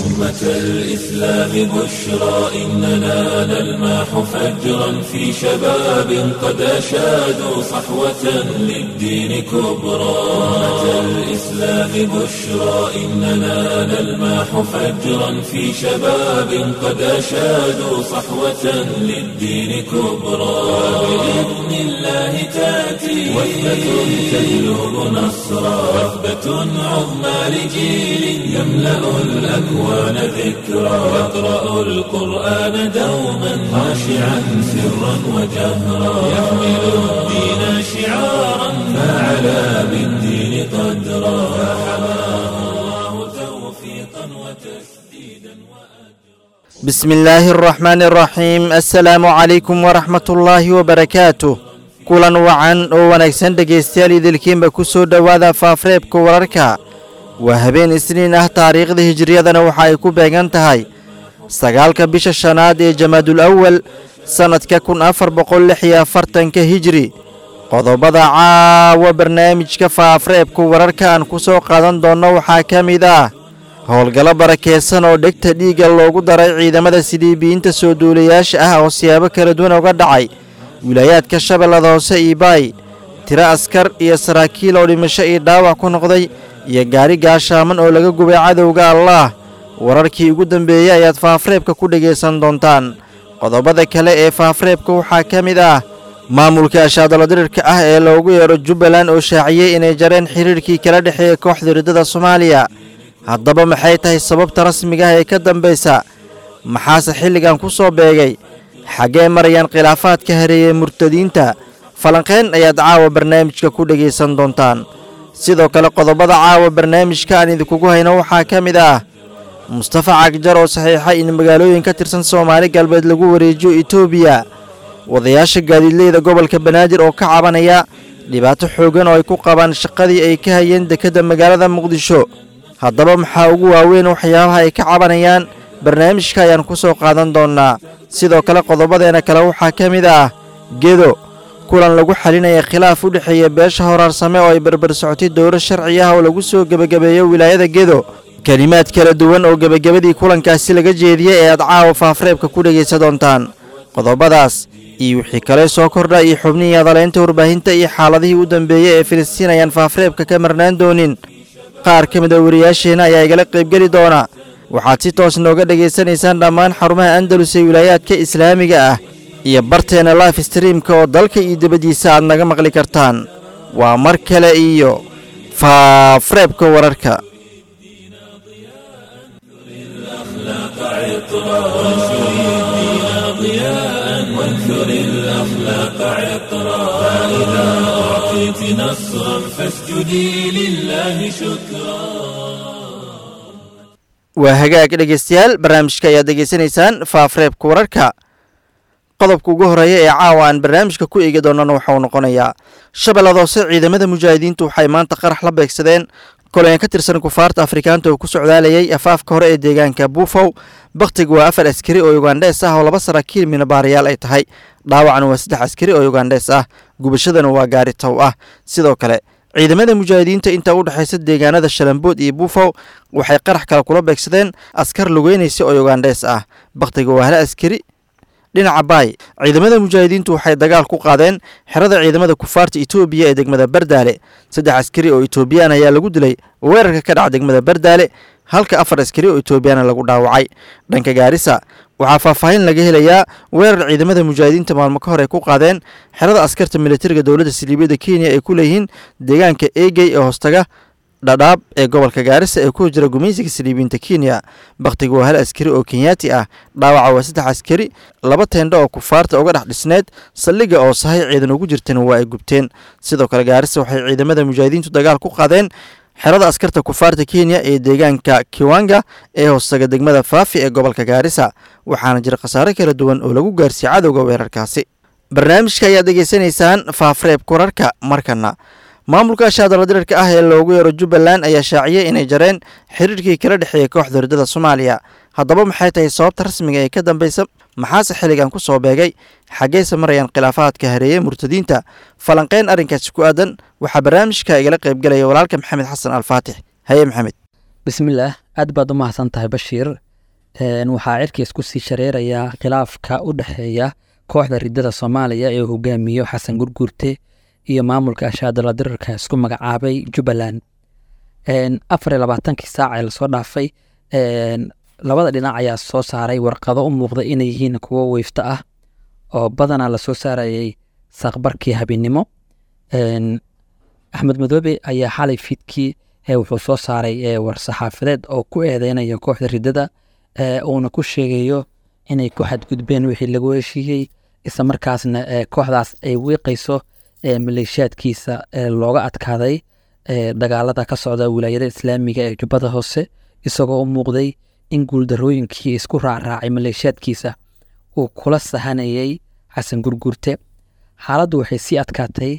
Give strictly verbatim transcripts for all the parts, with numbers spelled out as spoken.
أمة الإسلام بشرى إننا نلمح فجرا في شباب قد أشادوا صحوة للدين كبرى أمة الإسلام بشرى إننا نلمح فجرا في شباب قد أشادوا صحوة للدين كبرى بإذن الله تأتي وثبة تجلب نصرا وثبة عظمى لجيل يملأ الأكوان ذكرا يقرأ القرآن دوما خاشعا سرا وجهرا يحمل الدين شعارا فعلى بالدين قدرا فحماه الله توفيقا وتسديدا وأجرا. بسم الله الرحمن الرحيم. السلام عليكم ورحمة الله وبركاته. kulan wacan oo wanaagsan dhegaystayaal idilkiinba ku soo dhowaada faafareebka wararka. waa habeen isniin ah, taariikhda hijriyadana waxa ay ku beegan tahay sagaalka bisha shanaad ee jamaadul awal sannadka kun afar boqol lix iyo afartanka hijri. qodobada caawa barnaamijka faafareebka wararka aan ku soo qaadan doonno waxaa ka mid ah howlgallo barakeysan oo dhegta dhiigga loogu daray ciidamada siliibiyiinta soo duulayaasha ah oo siyaabo kala duwan uga dhacay wilaayaadka shabeellada hoose iyo baay. tiro askar iyo saraakiil oo dhimasho iyo dhaawac ku noqday iyo gaari gaashaaman oo laga gubay cadowga allaah. wararkii ugu dambeeyey ayaad faafareebka ku dhegaysan doontaan. qodobada kale ee faafareebka waxaa ka mid ah maamulka ashaadalodirirka ah ee loogu yeero jubbaland oo shaaciyey inay jareen xiriirkii kala dhexeeya kooxda riddada soomaaliya. haddaba maxay tahay sababta rasmiga ah ee ka dambaysa? maxaase xilligan ku soo beegay? xaggee marayaan khilaafaadka hareeyey murtadiinta? falanqayn ayaad caawa barnaamijka ku dhegaysan doontaan. sidoo kale qodobada caawa barnaamijka aan idinkugu hayno waxaa ka mid ah mustafa cagjar oo saxiixay in magaalooyin ka tirsan soomaali galbeed lagu wareejiyo etoobiya. wadayaasha gaadiidleyda gobolka banaadir oo ka cabanaya dhibaato xooggan oo ay ku qabaan shaqadii ay ka hayeen dekedda magaalada muqdisho. haddaba maxaa ugu waaweyn waxyaabaha ay ka cabanayaan? barnaamijka ayaan ku soo qaadan doonnaa. sidoo kale qodobadeena kale waxaa ka mid ah gedo, kulan lagu xalinaya khilaaf u dhexeeya beesha horaarsame oo ay barbar socotay dowro sharci ah oo lagu soo gebagabeeyo wilaayada gedo. kelimaad kala duwan oo gebagabadii kulankaasi laga jeediyey ee aad caawa faafareebka ku dhegaysa doontaan. qodobadaas iyo wixii kale soo kordha iyo xubnihii hadaleynta warbaahinta iyo xaaladihii u dambeeyey ee filistiin ayaan faafareebka ka marnaan doonin. qaar ka mid a wariyaasheenna ayaa igala qaybgeli doona. waxaad si toos nooga dhegaysanaysaan dhammaan xarumaha andalus ee wilaayaadka islaamiga ah iyo barteena life streamka oo dalka iyo dibaddiisa aad naga maqli kartaan. waa mar kale iyo faafareebka wararka. وانثر الأخلاق عطرا فإذا أعطيت نصرا فاسجدي لله شكرا. waa hagaag dhegaystayaal, barnaamijka ayaad degaysanaysaan faafareebka wararka. qodobka ugu horeeya ee caawa aan barnaamijka ku eegi doonana waxauu noqonayaa shabeellada hoose. ciidamada mujaahidiintu waxay maanta qarax la beegsadeen kolonyan ka tirsan kufaarta afrikaanta oo ku socdaalayay afaafka hore ee deegaanka buufow. bakhtiga waa afar askari oo ugandhees ah oo laba saraakiil minabaarayaal ay tahay. dhaawacna waa saddex askari oo ugandhees ah. gubashadana waa gaari tow ah. sidoo kale ciidamada mujaahidiinta inta u dhexaysa deegaanada shalambood iyo buufow waxay qarax kale kula beegsadeen askar lugeynaysa oo ugandhees ah. bakhtiga waa hal askari. dhinaca baay, ciidamada mujaahidiintu waxay dagaal ku qaadeen xerada ciidamada kufaarta etoobiya ee degmada bardaale. saddex askari oo etoobiyaan ayaa lagu dilay weerarka ka dhaca degmada bardaale, halka afar askari oo etoobiyaana lagu dhaawacay. dhanka gaarisa waxaa faahfaahin laga helayaa weerar ciidamada mujaahidiinta maalmo ka hor ay ku qaadeen xerada askarta militariga dowladda siliibiyadda kenya ay ku leeyihiin deegaanka eegey ee hoostaga dhadhaab ee gobolka gaarisa ee ku jira gumaysiga siliibiyiinta kenya. bakhtiga waa hal askari oo kenyaati ah. dhaawaca waa saddex askari. laba teendho oo kufaarta uga dhex dhisneed saldhigga oo sahay ciidan ugu jirtana waa ay gubteen. sidoo kale gaarisa waxay ciidamada mujaahidiintu dagaal ku qaadeen xerada askarta kufaarta kenya ee deegaanka kiwanga ee hoostaga degmada faafi ee gobolka gaarisa. waxaana jira khasaare kala duwan oo lagu gaarsiiyey cadowga weerarkaasi. barnaamijka ayaad degeysanaysaan faafareebka wararka. markana maamulka ashaadalodirirka ah ee loogu yeero jubbaland ayaa shaaciyey inay jareen xiriirkii kala dhexeeyey kooxda riddada soomaaliya. haddaba maxay tahay sababta rasmiga ee ka dambaysa? maxaase xilligan ku soo beegay? xaggeyse marayaan khilaafaadka hareeye murtadiinta? falanqeyn arrinkaasi ku aadan waxaa barnaamijka igala qaybgelaya walaalka maxamed xasan alfaatix. haye maxamed. bismillaah, aad baad u mahadsan tahay bashiir. Waxaa cirkiis ku sii shareerayaa khilaafka u dhexeeya kooxda riddada Soomaaliya ee hogaamiyo Xasan Gurguurte iyo maamulka ashaadala dirarka isku magacaabay Jubbaland. afar iyo labaatankii saac ee lasoo dhaafay, labada dhinac ayaa soo saaray warqado u muuqda inay yihiin kuwo weyfta ah oo badanaa lasoo saarayay saqbarkii habeennimo. Axmed Madoobe ayaa xalay fiidkii wuxuu soo saaray war-saxaafadeed oo ku eedeynaya kooxda riddada, uuna ku sheegayo inay ku xadgudbeen wixii lagu heshiiyey, isla markaasna kooxdaas ay wiiqayso maleeshiyaadkiisa looga adkaaday dagaalada ka socda wilaayada islaamiga ee Jubbada Hoose, isagoo u muuqday in guuldarooyinkii isku raacraacay maleeshiyaadkiisa uu kula sahanayay Xasan Gurguurte. xaaladdu waxay sii adkaatay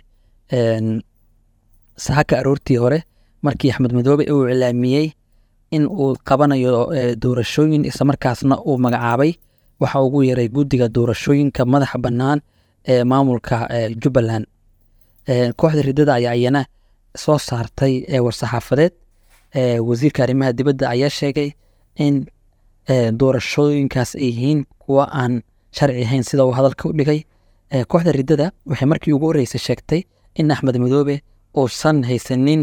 saaka aroortii hore markii Axmed Madoobe uu ilaamiyey in uu qabanayo doorashooyin, isla markaasna uu magacaabay waxa ugu yeeray guddiga doorashooyinka madaxa bannaan ee maamulka Jubbaland. kooxda riddada ayaa iyana soo saartay war-saxaafadeed. wasiirka arrimaha dibadda ayaa sheegay in doorashooyinkaas ay yihiin kuwa aan sharci ahayn sida uu hadalka u dhigay. kooxda riddada waxay markii ugu horreysay sheegtay in Axmed Madoobe uusan haysanin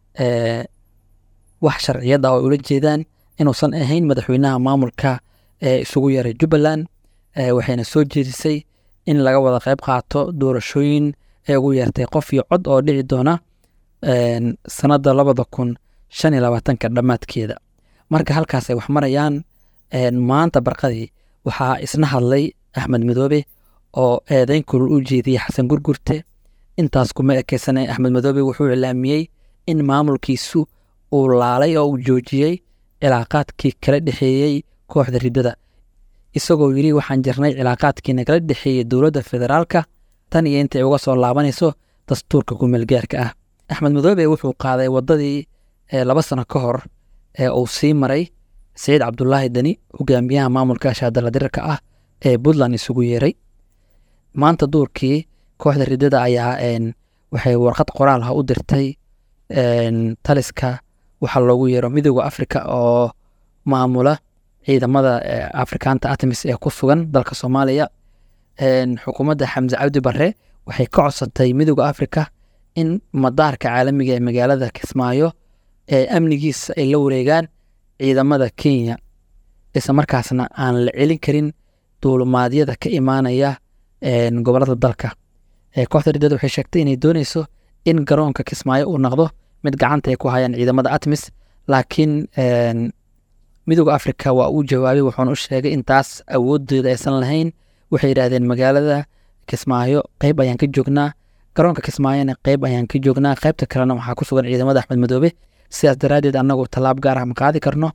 wax sharciyad ah oo ula jeedaan inuusan ahayn madaxweynaha maamulka ee isugu yeeray Jubbaland. waxayna soo jeedisay in laga wada qayb qaato doorashooyin ee ugu yeertay qof iyo cod oo dhici doona sanadda labada kun shan iyo labaatanka dhammaadkeeda. marka halkaas ay wax marayaan, maanta barqadii waxaa isna hadlay Axmed Madoobe oo eedeyn kulul u jeediyey Xasan Gurguurte. intaas kuma ekeysanay, Axmed Madoobe wuxuu ilaamiyey in maamulkiisu uu laalay oo uu joojiyey cilaaqaadkii kala dhexeeyey kooxda riddada, isagoo yidhi waxaan jirnay cilaaqaadkii nagala dhexeeyey dowladda federaalka tan iyo intay uga soo laabanayso dastuurka ku-meelgaarka ah. Axmed Madoobe wuxuu qaaday waddadii laba sano ka hor ee uu sii maray Saciid Cabdulaahi Dani, hogaamiyaha maamulka ashaadala dirarka ah ee Puntland isugu yeeray. maanta duurkii kooxda riddada ayaa waxay warqad qoraal ah u dirtay taliska waxa loogu yeero midowda Afrika oo maamula ciidamada Afrikaanta ATMIS ee ku sugan dalka Soomaaliya. xukuumadda Xamse Cabdi Barre waxay ka codsatay midowda Afrika in madaarka caalamiga ee magaalada Kismaayo ee amnigiisa ay la wareegaan ciidamada Kenya, isla markaasna aan la celin karin duulumaadyada ka imaanaya gobolada dalka. kooxda riddada waxay sheegtay inay dooneyso in garoonka Kismaayo uu noqdo mid gacanta ay ku hayaan ciidamada ATMIS, laakiin midowda Afrika waa uu jawaabay, wuxuuna u sheegay intaas awoodeeda aysan lahayn. waxay yidhaahdeen magaalada Kismaayo qayb ayaan ka joognaa, garoonka Kismaayona qayb ayaan ka joognaa, qaybta kalena waxaa ku sugan ciidamada Axmed Madoobe, sidaas daraaddeed annagu tallaab gaar ah ma qaadi karno.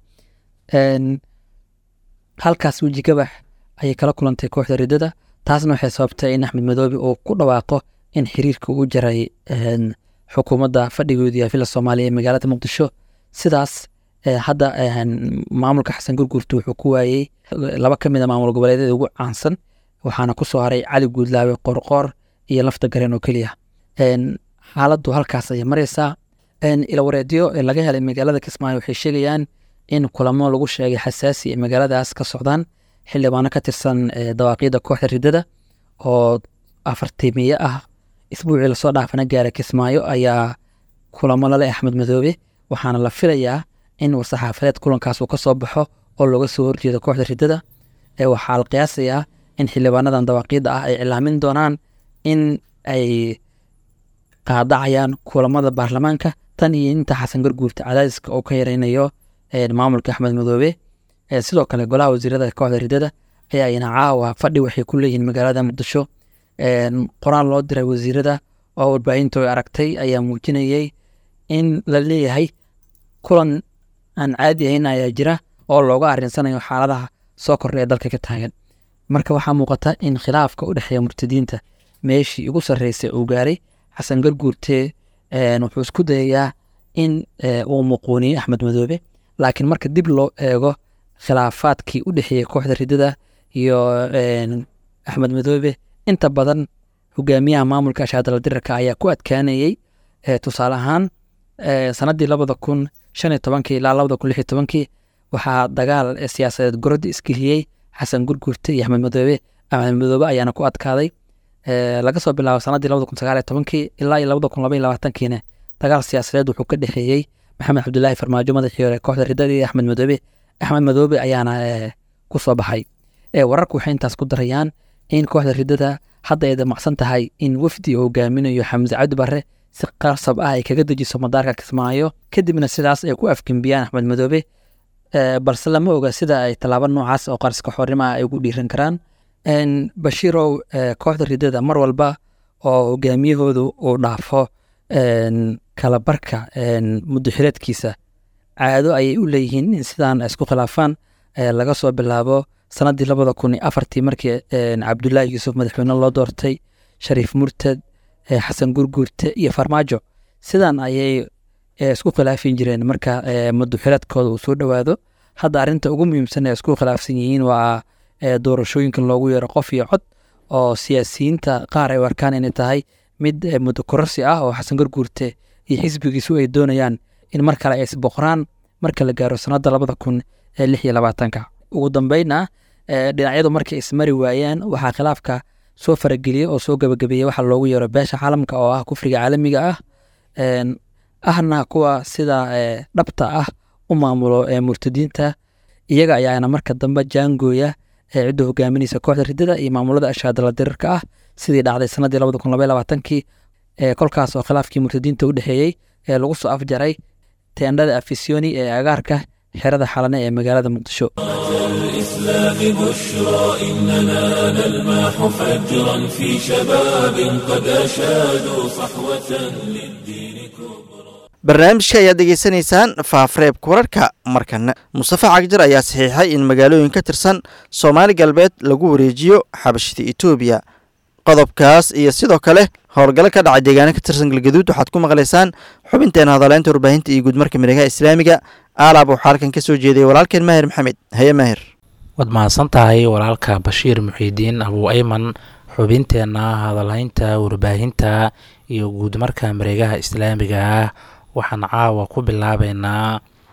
halkaas weji gabax ayay kala kulantay kooxda riddada. taasna waxay sababtay in Axmed Madoobe uu ku dhawaaqo in xiriirka uu jaray xukuumadda fadhigoodii yaafila Soomaaliya ee magaalada Muqdisho. sidaas hadda maamulka Xasan Gurguurte wuxuu ku waayey laba ka mid a maamul goboleedyada ugu caansan, waxaana ku soo haray Cali Guudlaawe Qorqoor iyo Lafta Gareen oo keliya. xaaladdu halkaas ayay maraysaa. ila wareedyo laga helay magaalada Kismaayo waxay sheegayaan in kulamo lagu sheegay xasaasi ee magaaladaas ka socdaan. xildhibaano ka tirsan dawaaqyada kooxda riddada oo afartimiye ah isbuucii lasoo dhaafana gaaray Kismaayo ayaa kulamo la leh Axmed Madoobe, waxaana la filayaa in war-saxaafadeed kulankaas uu ka soo baxo oo looga soo horjeedo kooxda riddada. waxaa la qiyaasayaa in xildhibaanadan dawaaqyada ah ay cilaamin doonaan in ay qaadacayaan kulamada baarlamaanka tan iyo inta Xasan Gurguurte cadaadiska uu ka yareynayo maamulka Axmed Madoobe. sidoo kale golaha wasiirada kooxda riddada ayaa ina caawa fadhi waxay ku leeyihiin magaalada Muqdisho. qoraal loo diray wasiirada oo warbaahintu ay aragtay ayaa muujinayay in la leeyahay kulan aan caadi ahayn ayaa jira oo looga arrinsanayo xaaladaha soo kordhay ee dalka ka taagan. marka waxaa muuqata in khilaafka u dhexeeya murtadiinta meeshii ugu sarreysay uu gaaray. Xasan Gurguurte wuxuu isku dayayaa in uu muquuniyo Axmed Madoobe, laakiin marka dib loo eego khilaafaadkii u dhexeeyey kooxda riddada iyo Axmed Madoobe, inta badan hogaamiyaha maamulka ashaadala dirarka ayaa ku adkaanayey. tusaale ahaan sanadii labada kun shan iyo tobankii ilaa labada kun lix iyo tobankii waxaa dagaal siyaasadeed gorodi isgeliyey xasan gurgurte iyo axmed madoobe axmed madoobe ayaana ku adkaaday laga soo bilaabo sanadii labada kun sagaal iyo tobankii ilaa iyo labada kun laba iyo labaatankiina dagaal siyaasadeed wuxuu ka dhexeeyey maxamed cabdulaahi farmaajo madaxii hore kooxda ridada iyo axmed madoobe axmed madoobe ayaana ku soo baxay wararku waxay intaas ku darayaan in kooxda ridada hadda ay damacsan tahay in wafdi uu hogaaminayo xamse cabdi barre si qarsab ah ay kaga dejiso madaarka kismaayo kadibna sidaas ay ku afgembiyaan axmed madoobe balse lama oga sida ay tallaabo noocaas oo qarska xornimo ah ay ugu dhiiran karaan bashiirow kooxda ridada mar walba oo hogaamiyahoodu uu dhaafo kalabarka muddo xileedkiisa caado ayay u leeyihiin in sidaan isku khilaafaan laga soo bilaabo sanadii labada kun iyo afartii markii cabdulaahi yuusuf madaxweyne loo doortay shariif murtad xasan gurgurte iyo farmaajo sidan ayay isku khilaafin jireen marka muddo xileedkooda uu soo dhowaado hadda arrinta ugu muhiimsan ee isku khilaafsan yihiin waa doorashooyinkan loogu yeero qof iyo cod oo siyaasiyiinta qaar ay u arkaan inay tahay mid muddo kororsi ah oo xasan gurgurte iyo xisbigiisu ay doonayaan in mar kale ay isboqoraan marka la gaaro sanada labada kun lix iyo labaatanka ugu dambeynna dhinacyadu markay ismari waayaan waxaa khilaafka soo farageliyey oo soo gabagabeeyey waxa loogu yeero beesha caalamka oo ah kufriga caalamiga ah ahna kuwa sida dhabta ah u maamulo murtadiinta iyaga ayaana marka dambe jaangooya cidda hogaaminaysa kooxda ridada iyo maamulada ashaadala dirirka ah sidii dhacday sanadii labada kun laba iyo labaatankii kolkaas oo khilaafkii murtadiinta u dhexeeyey ee lagu soo afjaray teendhada afisyooni ee agaarka xerada xalane ee magaalada muqdisho الإسلام بشرى إننا نلمح فجرا في شباب قد أشادوا صحوة للدين كبرى barnaamijka ayaad degeysanaysaan faafreebka wararka markana mustafa cagjar ayaa saxiixay in magaalooyin ka tirsan soomaali galbeed lagu wareejiyo xabashida etoobiya qodobkaas iyo sidoo kale howlgalo ka dhacay deegaano ka tirsan galgaduud waxaad ku maqlaysaan xubinteena hadaleynta warbaahinta iyo guudmarka miregaha islaamiga aalaab waxaa halkan ka soo jeediyay walaalkeen maahir maxamed haye maahir waad mahadsan tahay walaalka bashiir muxiidiin abuu ayman xubinteenna hadalhaynta warbaahinta iyo guudmarka mareegaha islaamiga ah waxaan caawa ku bilaabeynaa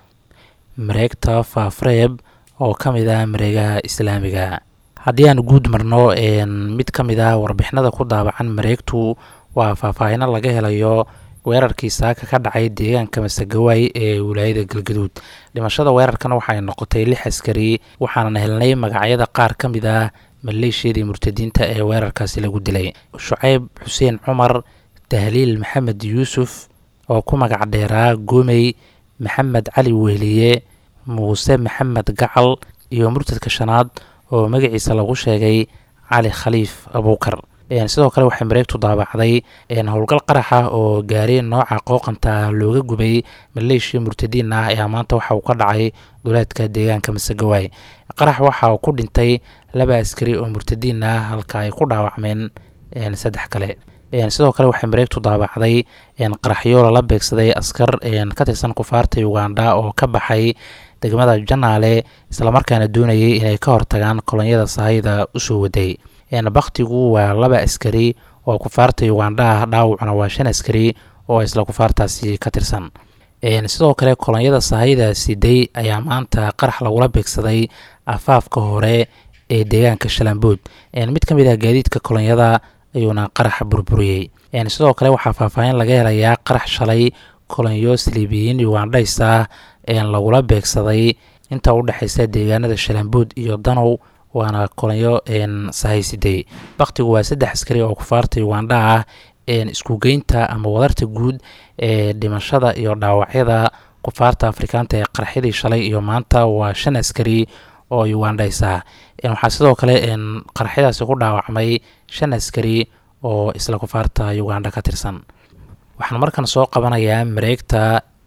mareegta faafreeb oo ka mid ah mareegaha islaamiga haddii aan guud marno mid ka mid ah warbixinada ku daabacan mareegtu waa faahfaahino laga helayo weerarkii saaka ka dhacay deegaanka masagawaay ee wilaayada galgaduud dhimashada weerarkan waxay noqotay lix askari waxaana helnay magacyada qaar ka mid ah maleeshiyadii murtadiinta ee weerarkaasi lagu dilay shucayb xuseen cumar tahliil maxamed yuusuf oo ku magac dheeraa goomey maxamed cali wehliye muuse maxamed gacal iyo murtadka shanaad oo magaciisa lagu sheegay cali khaliif abuukar sidoo kale waxay mareegtu daabacday howlgal qaraxa oo gaareen nooca qooqanta looga gubay maleeshiya murtadiin ah ayaa maanta waxa uu ka dhacay duleedka deegaanka masagawaay qarax waxa uu ku dhintay laba askari oo murtadiin ah halka ay ku dhaawacmeen saddex kale sidoo kale waxay mareegtu daabacday qaraxyo lala beegsaday askar ka tirsan kufaarta uganda oo ka baxay degmada janaale islamarkaana doonayay inay ka hortagaan kolonyada sahayda usoo waday baktigu waa laba askari oo kufaarta uganda ah dhaawacna waa shan askari oo isla kufaartaasi ka tirsan sidoo kale kolonyada sahayda siday ayaa maanta qarax lagula beegsaday afaafka hore ee deegaanka shalambood mid ka mid ah gaadiidka kolonyada ayuuna qaraxa burburiyey sidoo kale waxaa faahfaahin laga helayaa qarax shalay kolonyo sliibiyiin ugandhays ah lagula beegsaday inta u dhexaysa deegaanada shalambood iyo danow waana kolonyo sahaysiday baktigu waa saddex askari oo kufaarta uganda ah iskugeynta ama wadarta guud ee dhimashada iyo dhaawacyada kufaarta afrikaanta ee qarxidii shalay iyo maanta waa shan askari oo ugandhays ah waxaa sidoo kale qarxyadaasi ku dhaawacmay shan askari oo isla kufaarta uganda ka tirsan waxaan markan soo qabanayaa mareegta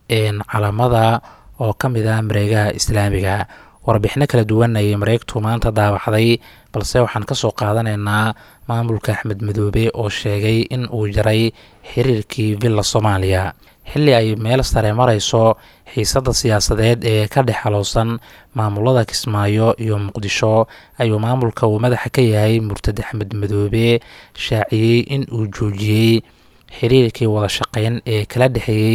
calamada oo ka mid ah mareegaha islaamiga warbixino kala duwan ayay mareegtu maanta daawacday balse waxaan ka soo qaadanaynaa maamulka axmed madoobe oo sheegay in uu jaray xiriirkii villa soomaaliya xilli ay meel sare marayso xiisadda siyaasadeed ee ka dhex halowsan maamulada kismaayo iyo muqdisho ayuu maamulka uu madaxa ka yahay murtad axmed madoobe shaaciyey in uu joojiyey xiriirkii wada shaqeyn ee kala dhexeeyey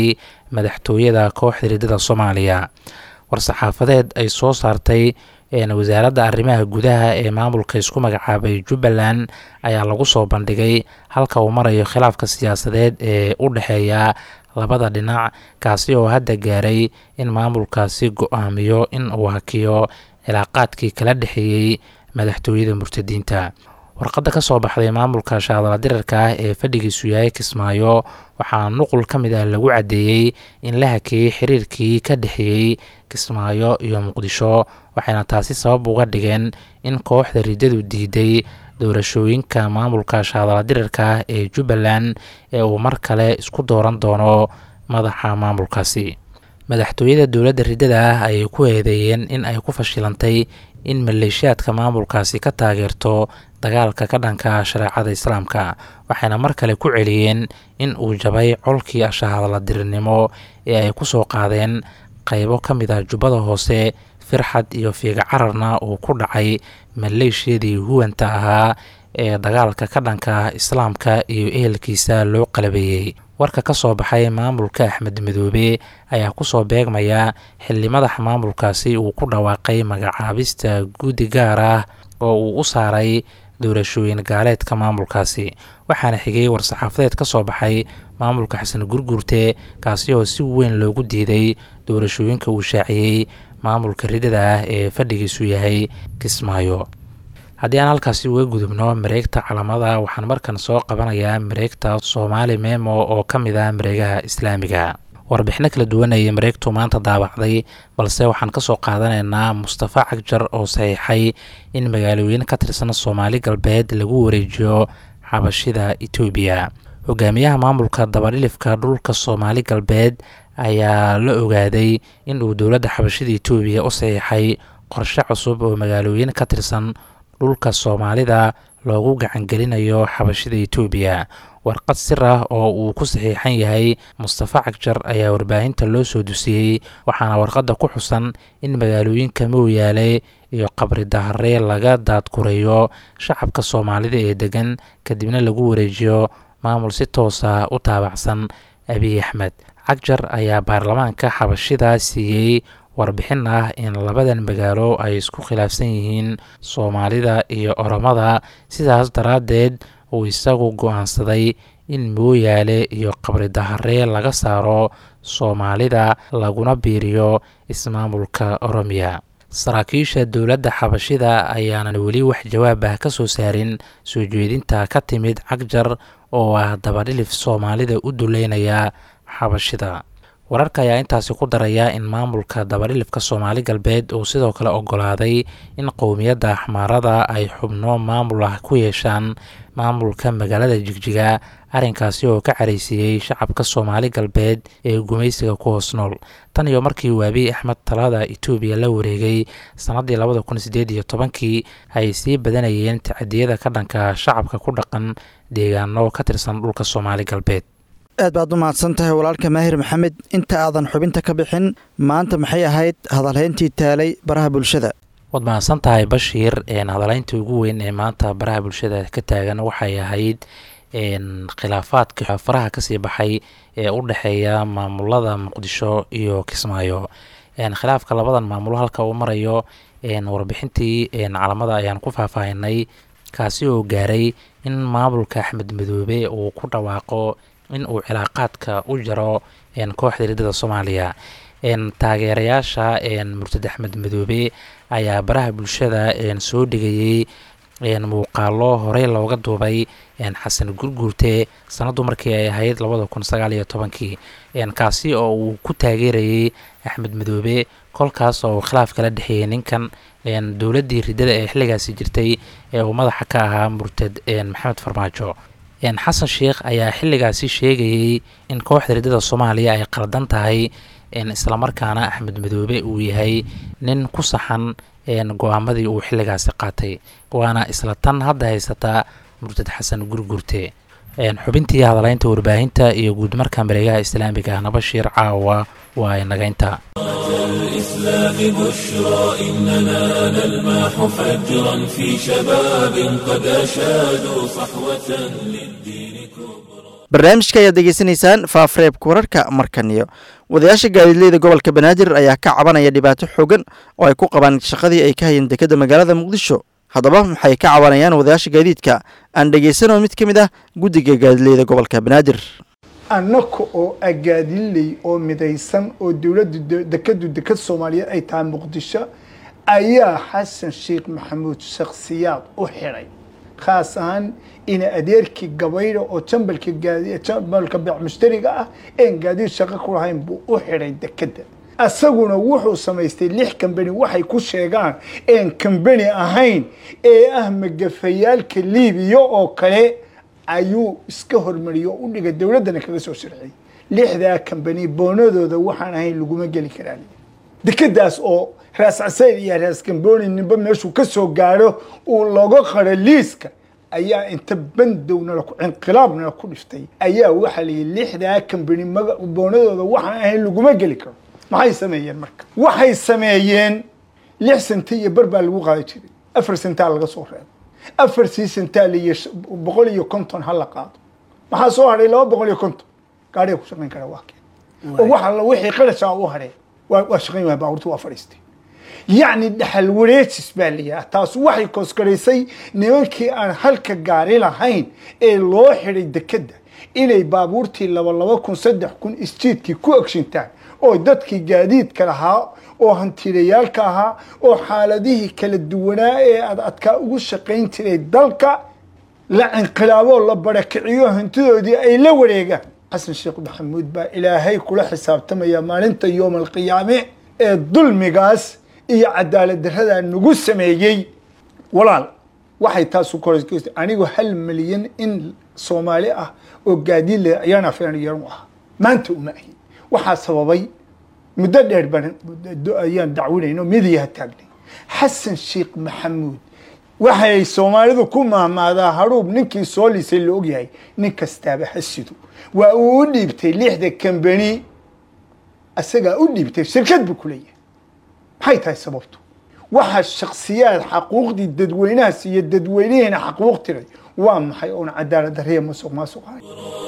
madaxtooyada kooxda riddada soomaaliya. war-saxaafadeed ay soo saartay wasaaradda arrimaha gudaha ee maamulka isku magacaabay jubbaland ayaa lagu soo bandhigay halka uu marayo khilaafka siyaasadeed ee u dhexeeya labada dhinac, kaasi oo hadda gaaray in maamulkaasi go-aamiyo in uu hakiyo cilaaqaadkii kala dhexeeyey madaxtooyada murtadiinta. warqadda ka soo baxday maamulka shaadala dirarka ah ee fadhigiisu yahay Kismaayo waxaa nuqul ka mid ah lagu caddeeyey in la hakeeyey xiriirkii ka dhexeeyey Kismaayo iyo Muqdisho, waxayna taasi sabab uga dhigeen in kooxda riddadu diiday doorashooyinka maamulka shaadala dirarka ah ee Jubbaland ee uu mar kale isku dooran doono madaxa maamulkaasi. madaxtooyada dowladda riddada ah ayay ku eedeeyeen in ay ku fashilantay in maleeshiyaadka maamulkaasi ka taageerto dagaalka ka dhanka shareecada islaamka, waxayna mar kale ku celiyeen in uu jabay colkii ashahadala dirirnimo ee ay ku soo qaadeen qaybo ka mid ah jubbada hoose, firxad iyo fiiga cararna uu ku dhacay maleeshiyadii huwanta ahaa ee dagaalka ka dhanka islaamka iyo ehelkiisa loo qalabeeyey. warka ka soo baxay maamulka Axmed Madoobe ayaa ku soo beegmaya xilli madaxa maamulkaasi uu ku dhawaaqay magacaabista guddi gaar ah oo uu u saaray doorashooyin gaaleedka maamulkaasi, waxaana xigay war-saxaafadeed ka soo baxay maamulka Xasan Gurgurte kaasi oo si weyn loogu diiday doorashooyinka uu shaaciyey maamulka riddada ah ee fadhigiisu yahay Kismaayo. haddii aan halkaasi uga gudubno mareegta calamada, waxaan markan soo qabanayaa mareegta Soomaali Memo oo ka mid ah mareegaha islaamiga. warbixino kala duwan ayay mareegtu maanta daabacday, balse waxaan ka soo qaadanaynaa Mustafa Cagjar oo saxiixay in magaalooyin ka tirsan Soomaali galbeed lagu wareejiyo xabashida Itoobiya. hogaamiyaha maamulka dabadhilifka dhulka Soomaali galbeed ayaa la ogaaday in uu dowladda xabashida Itoobiya u saxiixay qorshe cusub oo magaalooyin ka tirsan dhulka Soomaalida loogu gacangelinayo xabashida Itoobiya. warqad sir ah oo uu ku saxiixan yahay Mustafa Cagjar ayaa warbaahinta loo soo dusiyey, waxaana warqadda ku xusan in magaalooyinka Mooyaale iyo Qabri Dahare laga daadgurayo shacabka Soomaalida ee degan, kadibna lagu wareejiyo maamul si toos ah u taabacsan Abiy Axmed. Cagjar ayaa baarlamaanka xabashida siiyey warbixin ah in labadan magaalo ay isku khilaafsan yihiin Soomaalida iyo Oromada, sidaas daraaddeed uu isagu go'aansaday in Mooyaale iyo Qabri Dahare laga saaro Soomaalida laguna biiriyo ismaamulka Oromiya. saraakiisha dowladda xabashida ayaanan weli wax jawaab ah ka soo saarin soo jeedinta ka timid Cagjar oo ah dabadhilif Soomaalida u duleynaya xabashida. wararka ayaa intaasi ku daraya in maamulka dabadhilifka Soomaali galbeed uu sidoo kale ogolaaday in qowmiyadda Axmaarada ay xubno maamul ah ku yeeshaan maamulka magaalada Jigjiga, arrinkaasi oo ka careysiiyey shacabka Soomaali galbeed ee gumaysiga ku hoos nool. tan iyo markii uu Abiy Axmed talada Itoobiya la wareegay sanadii labada kun sideed iyo tobankii ay sii badanayeen tacadiyada ka dhanka shacabka ku dhaqan deegaano ka tirsan dhulka Soomaali galbeed. aad baad u mahadsan tahay walaalka Maahir Maxamed. inta aadan xubinta ka bixin, maanta maxay ahayd hadalhayntii taalay baraha bulshada? waad mahadsan tahay Bashiir. hadalhaynta ugu weyn ee maanta baraha bulshada ka taagan waxay ahayd khilaafaadka faraha kasii baxay ee u dhexeeya maamulada Muqdisho iyo Kismaayo. khilaafka labadan maamulo halka uu marayo warbixintii calamada ayaan ku faahfaahinay, kaasi oo gaaray in maamulka Axmed Madoobe uu ku dhawaaqo in uu cilaaqaadka u jaro kooxda riddada Soomaaliya. taageerayaasha murtad Axmed Madoobe ayaa baraha bulshada soo dhigayay muuqaalo horey looga duubay Xasan Gurgurte sanadu markii ay ahayd labada kun sagaal iyo tobankii, kaasi oo uu ku taageerayay Axmed Madoobe kolkaas oo khilaaf kala dhexeeyay ninkan dowladdii riddada ee xilligaasi jirtay ee uu madaxa ka ahaa murtad Maxamed Farmaajo. xasan sheekh ayaa xilligaasi sheegayay in kooxda riddada Soomaaliya ay qaldan tahay, islamarkaana Axmed Madoobe uu yahay nin ku saxan go'aamadii uu xilligaasi qaatay, waana isla tan hadda haysataa murtad Xasan Gurgurte. xubintii hadalaynta warbaahinta iyo guud marka mareegaha islaamiga ahna Bashiir caawa waa nagaynta. الإسلام بشرى إننا نلمح فجرا في شباب قد أشادوا صحوة للدين كبرى. barnaamijka ayaad degeysanaysaan faafreebka wararka markan iyo wadayaasha gaadiidleyda gobolka banaadir ayaa ka cabanaya dhibaato xoogan oo ay ku qabaan shaqadii ay ka hayeen dekedda magaalada muqdisho haddaba maxay ka cabanayaan wadayaasha gaadiidka aan dhegeysanoo mid ka mid ah guddiga gaadiidleyda gobolka banaadir annaka oo agaadiley oo midaysan oo dowladda dekeddu deked soomaaliyeed ay tahay muqdisho ayaa xasan sheekh maxamuud shakhsiyaad u xidhay khaas ahaan ina adeerkii gabayda oo jambalka gaadi jambalka beec mushtariga ah een gaadiid shaqo ku lahayn buu u xidhay dekedda asaguna wuxuu samaystay lix kambani waxay ku sheegaan een kambani ahayn ee ah magafayaalka liibiya oo kale ayuu iska hormariyo u dhigay dowladdana kaga soo sharciyay lixdaa kambani boonadooda waxaan ahayn laguma geli karaan dekeddaas oo raas casayd iyo raas gambooni ninba meeshuu ka soo gaadho uu looga qaro liiska ayaa inta bandowna inqilaabna ku dhiftay ayaa waxaa la yidhi lixdaa kambani boonadooda waxaan ahayn laguma geli karo maxay sameeyeen marka waxay sameeyeen lix sente iyo bar baa lagu qaada jiray afar sentaa laga soo reebo afar sii sentaa liyo boqol iyo konton ha la qaado maxaa soo hadhay laba boqol iyo konton gaadhiga ku shaqayn kara waa keen oo waxa la wixii qarashaa u hadhay waa shaqayn waaya baabuurta waa fadhiistay yacni dhaxal wareejis baa layaha taas waxay koosgaraysay nimankii aan halka gaari lahayn ee loo xidhay dekedda inay baabuurtii laba laba kun saddex kun isjiidkii ku agshintaan oo dadkii gaadiidka lahaa oo hantilayaalka ahaa oo xaaladihii kala duwanaa ee ad adkaa ugu shaqayn jiray dalka la inqilaaboo la barakiciyo hantidoodii ay la wareegaan xasan sheekh maxamuud baa ilaahay kula xisaabtamaya maalinta yoom alqiyaame ee dulmigaas iyo cadaalad darrada nagu sameeyey walaal waxay taasu koraysay anigu hal milyan in Soomaali ah oo gaadiid leh ayaan afaan yar u ah maanta uma ahi waxa sababay muddo dheer baan ayaan dacwinayno midiyaha taagnay xasan sheekh maxamuud waxay Soomaalidu ku maamaadaa haruub ninkii soo lisay la og yahay nin kastaaba hasidu waa uu dhiibtay lixda kambani asaga u dhiibtay shirkad buu ku leeyahay maxay tahay sababtu waxa shakhsiyaad xuquuqdii dadweynaha iyo dadweynaha xuquuq tiray waa maxay oo cadaalad darriya musuq maasuq ah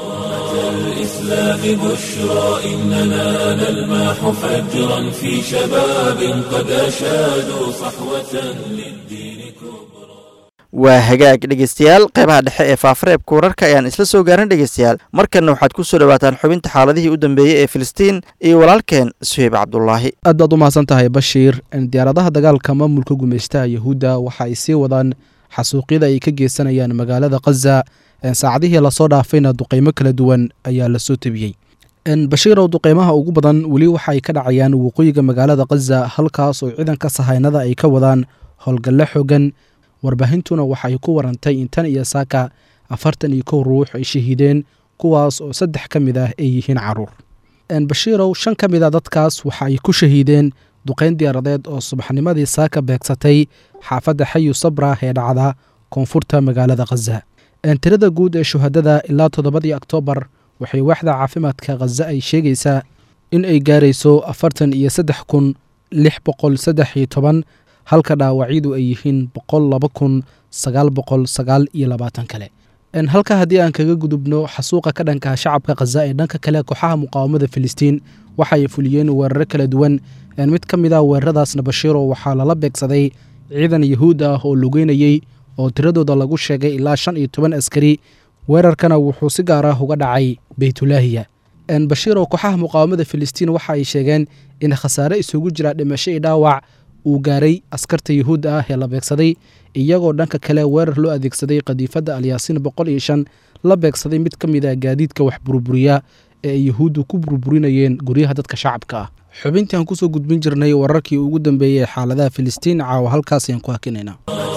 الإسلام بشرى إننا نلمح فجرا في شباب قد أشادوا صحوة للدين كبرى waa hagaag dhegeystayaal qaybaha dhexe ee faafareebka wararka ayaan isla soo gaarin dhegeystayaal markana waxaad ku soo dhawaataan xubinta xaaladihii u dambeeyey ee Filistiin iyo walaalkeen Suhayb Cabdullaahi aad baad u mahadsan tahay Bashiir diyaaradaha dagaalka maamulka gumeystaha Yahuuda waxa ay sii wadaan xasuuqyada ay ka geysanayaan magaalada Gaza saacadihii la soo dhaafayna duqeymo kala duwan ayaa la soo tabiyay Bashiir oo duqeymaha ugu badan wali waxa ay ka dhacayaan waqooyiga magaalada Gaza halkaas oo ciidanka sahaynada ay ka wadaan howlgal xooggan warbaahintuna waxay ku warantay intan iyo saaka afartan iyo kow ruux ay shahiideen kuwaas oo saddex ka mid ah ay yihiin caruur Bashiirow shan ka mid ah dadkaas waxa ay ku shahiideen duqeyn diyaaradeed oo subaxnimadii saaka beegsatay xaafadda Xayu Sabra ee dhacda koonfurta magaalada Gaza tirada guud ee shuhadada ilaa toddobadii Oktoobar waxay waaxda caafimaadka Gaza ay sheegaysaa in ay gaarayso afartan iyo saddex kun lix boqol saddex iyo toban halka dhaawacyadu ay yihiin boqol laba kun sagaal boqol sagaal iyo labaatan kale halka haddii aan kaga gudubno xasuuqa ka dhanka shacabka Gaza ee dhanka kale kooxaha muqaawamada Filistiin waxa ay fuliyeen weerar kala duwan mid ka mid ah weeraradaasna Bashiiro waxaa lala beegsaday ciidan Yahuud ah oo lugeynayay oo tiradooda lagu sheegay ilaa shan iyo toban askari weerarkana wuxuu si gaar ah uga dhacay Baytulaahiya Bashiiro kooxaha muqaawamada Filistiin waxa ay sheegeen in khasaare isugu jira dhimasho iyo dhaawac uu gaaray askarta Yahuudda ah ee la beegsaday iyagoo dhanka kale weerar loo adeegsaday qadiifada Al-Yaasiin boqol iyo shan la beegsaday mid ka mid ah gaadiidka wax burburiya ee Yahuuddu ku burburinayeen guryaha dadka shacabka ah xubintan ku soo gudbin jirnay wararkii ugu dambeeyay xaaladaha Filistiin caawa halkaas ayaan ku hakinayna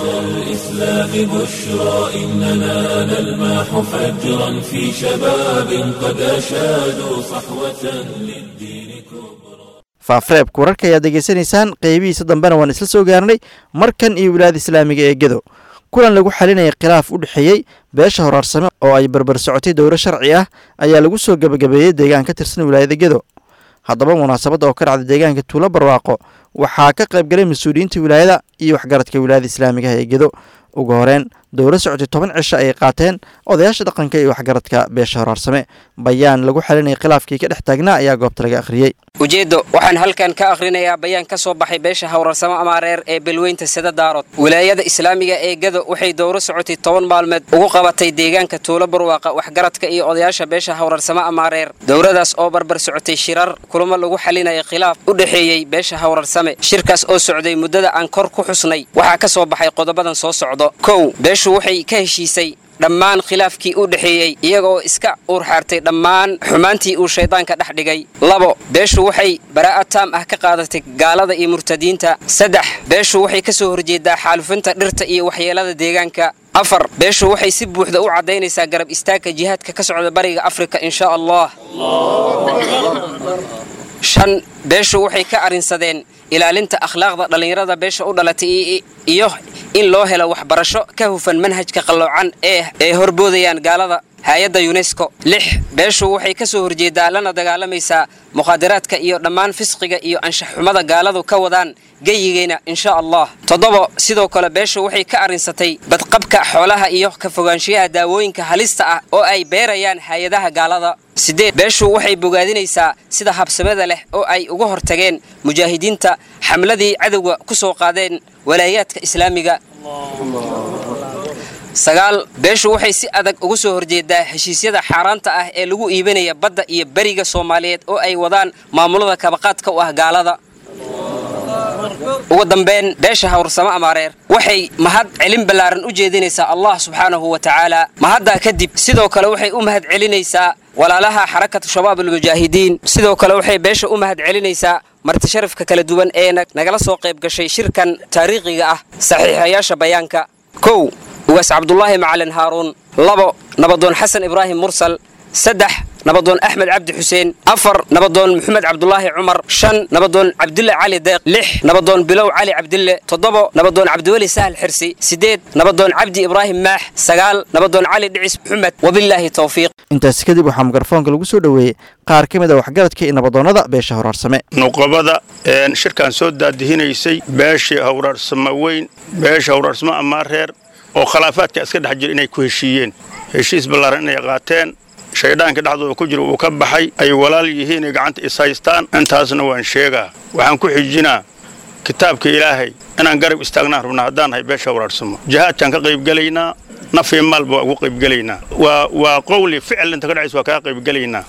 الإسلام بشرى إننا نلمح فجرا في شباب قد أشادوا صحوة للدين كبرى faafareebka wararka ayaad degeysanaysaan qeybihiisa dambena waan isla soo gaarnay markan iyo wilaayada islaamiga ee Gedo kulan lagu xalinayay khilaaf u dhaxeeyay beesha horaarsame oo ay barbar socotay dowlad sharci ah ayaa lagu soo gabagabeeyay deegaan ka tirsan wilaayada Gedo haddaba munaasabada oo ka dhacday deegaanka Tuulo Barwaaqo waxaa ka qayb galay mas'uuliyiinta wilaayada iyo waxgaradka wilaayada islaamiga ee Gedo ugu horeen dowla socotay toban cisho ay qaateen odayaasha dhaqanka iyo waxgaradka beesha horaarsame bayaan lagu xalinayay khilaafkii ka dhex taagnaa ayaa goobta laga akhriyey ujeeddo waxaan halkan ka akhrinayaa bayaan ka soo baxay beesha hawrarsamo amaareer ee belweynta sida daarood wilaayada islaamiga ee gado waxay dowro socotay toban maalmeed ugu qabatay deegaanka tuulo barwaaqa waxgaradka iyo odayaasha beesha hawrarsamo amaareer dowradaas oo barbar socotay shirar kulamo lagu xalinayay khilaaf u dhexeeyey beesha hawrarsame shirkaas oo socday muddada aan kor ku xusnay waxaa ka soo baxay qodobadan soo socdo kow beeshu waxay ka heshiisay dhammaan khilaafkii u dhexeeyey iyagoo iska uurxaartay dhammaan xumaantii uu shaydaanka dhex dhigay labo beeshu waxay baraa'a taam ah ka qaadatay gaalada iyo murtadiinta saddex beeshu waxay ka soo horjeedaa xaalufinta dhirta iyo waxyeelada deegaanka afar beeshu waxay si buuxda u caddaynaysaa garab istaagka jihaadka ka socda bariga afrika insha allah shan beeshu waxay ka arrinsadeen ilaalinta akhlaaqda dhallinyarada beesha u dhalatay iyo in loo helo waxbarasho ka hufan manhajka qalloocan ee ay horboodayaan gaalada hay-adda yunesko lix beeshu waxay ka soo horjeedaa lana dagaalamaysaa mukhaadaraadka iyo dhammaan fisqiga iyo anshaxxumada gaaladu ka wadaan geyigeena insha allah toddobo sidoo kale beeshu waxay ka arrinsatay badqabka xoolaha iyo ka fogaanshiyaha daawooyinka halista ah oo ay beerayaan hay-adaha gaalada sideed beeshu waxay bogaadinaysaa sida habsamada leh oo ay uga hortageen mujaahidiinta xamladii cadowga ku soo qaadeen walaayaadka islaamiga sagaal beeshu waxay si adag uga soo horjeedaa heshiisyada xaaraanta ah ee lagu iibinaya badda iyo beriga Soomaaliyeed oo ay wadaan maamulada kabaqaadka u ah gaalada ugu dambeyn beesha hawrarsamo amaareer waxay mahad celin balaaran u jeedinaysaa Allah subhanahu wa ta'ala mahadda kadib sidoo kale waxay u mahad celinaysaa walaalaha xarakada shabaabul mujaahidiin sidoo kale waxay beesha u mahad celinaysaa marti sharafka kala duwan ee nagala soo qayb gashay shirkan taariikhiga ah saxiixayaasha bayaanka kow ugaas cabdullaahi macalin haaruun labo nabadoon xasan ibraahim mursal saddex nabadoon axmed cabdi xuseen afar nabadoon maxamed cabdullaahi cumar shan nabadoon cabdulle cali deeq lix nabadoon bilow cali cabdille toddobo nabadoon cabdiweli sahal xirsi sideed nabadoon cabdi ibraahim maax sagaal nabadoon cali dhicis maxamed wabillaahi tawfiiq intaas kadib waxaa mikrofoonka lagu soo dhoweeyey qaar ka mid a waxgaradka iyo nabadoonnada beesha hawraarsame nuqabada shirkan soo daadihinaysay beeshii hawraarsamo weyn beesha hawraarsamo amaareer oo khilaafaadka iska dhex jira inay ku heshiiyeen heshiis ballaaran inay qaateen shayddaanka dhexdooda ku jira uu ka baxay ay walaal yihiin ay gacanta is haystaan intaasna waan sheegaa waxaan ku xijinaa kitaabka ilaahay inaan garab istaagnaan rabnaa haddaan nahay beesha hawraarsamo jihaadkaan ka qaybgelaynaa naf iyo maalba waa ugu qaybgelaynaa waa waa qowli ficil inta ka dhacaysa waa kaa qaybgelaynaa